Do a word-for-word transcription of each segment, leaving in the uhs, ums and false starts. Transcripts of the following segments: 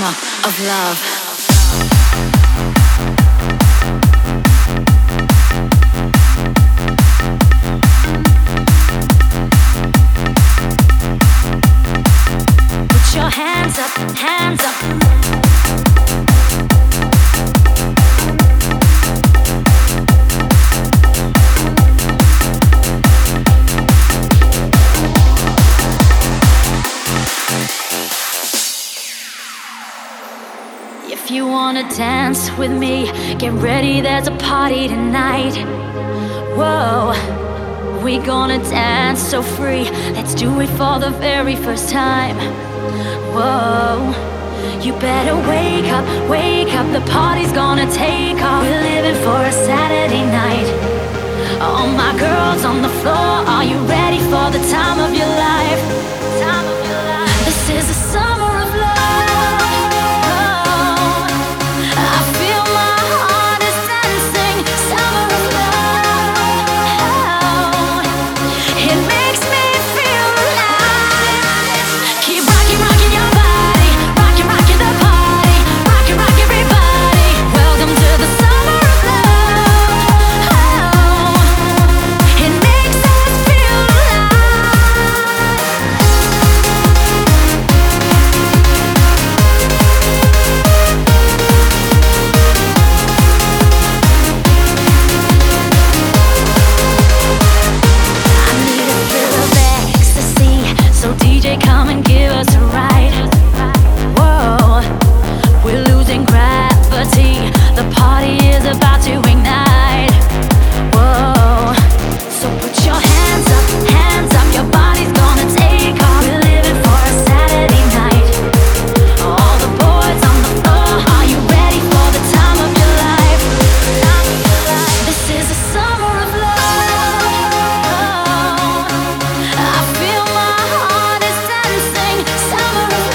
Summer of love. Put your hands up, hands up. If you wanna dance with me, get ready, there's a party tonight. Whoa, we gonna dance so free. Let's do it for the very first time. Whoa, you better wake up, wake up, the party's gonna take off. We're living for a Saturday night. All my girls on the floor, are you ready for the time of your life? Time of your life. This is the summer of love. Come and give us a ride. Whoa, we're losing gravity. The party is about to ignite. Whoa, so put your hands up, hands up. Your body's gonna take off. We're living for a Saturday night. All the boys on the floor, are you ready for the time of your life? Time of your life. This is the summer of love. I feel my heart is dancing. Summer of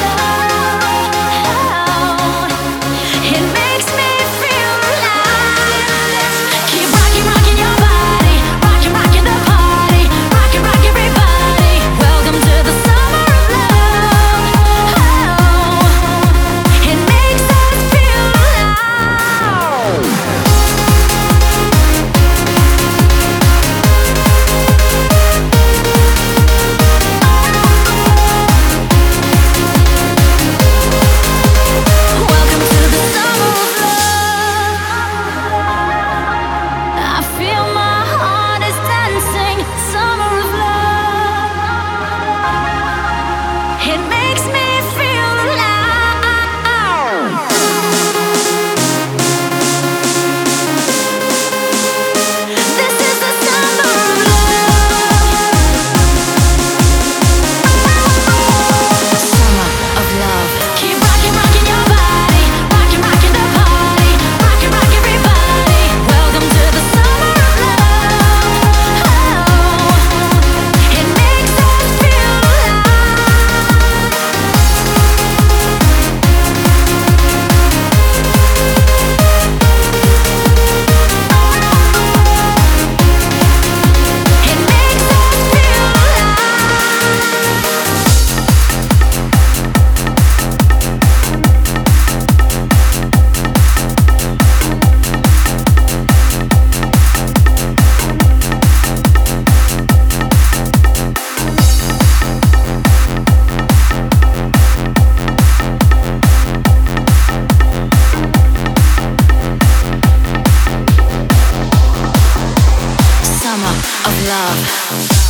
love. It makes me feel alive. Keep rocking, rocking your body, rocking, rocking the party, rocking, rock everybody. Welcome to the summer of love. It makes us feel alive. Welcome to the summer of love. I feel my heart is dancing. Summer of love. It makes me feel alive. This is the summer of love. Summer of love. Keep rocking, rocking your body, rocking, rocking the party, rocking, rock everybody. Welcome to the summer of love. It makes us feel alive. It makes us feel Summer of love.